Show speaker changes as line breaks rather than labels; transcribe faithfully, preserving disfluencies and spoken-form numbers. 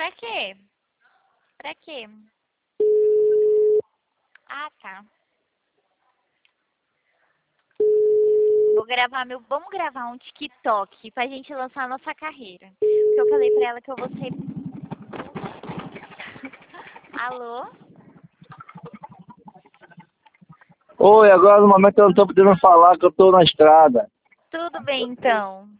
Pra quê? Pra quê? Ah, tá. Vou gravar meu. Vamos gravar um TikTok pra gente lançar a nossa carreira. Porque eu falei pra ela que eu vou ser. Alô?
Oi, agora no momento eu não tô podendo falar que eu tô na estrada.
Tudo bem então.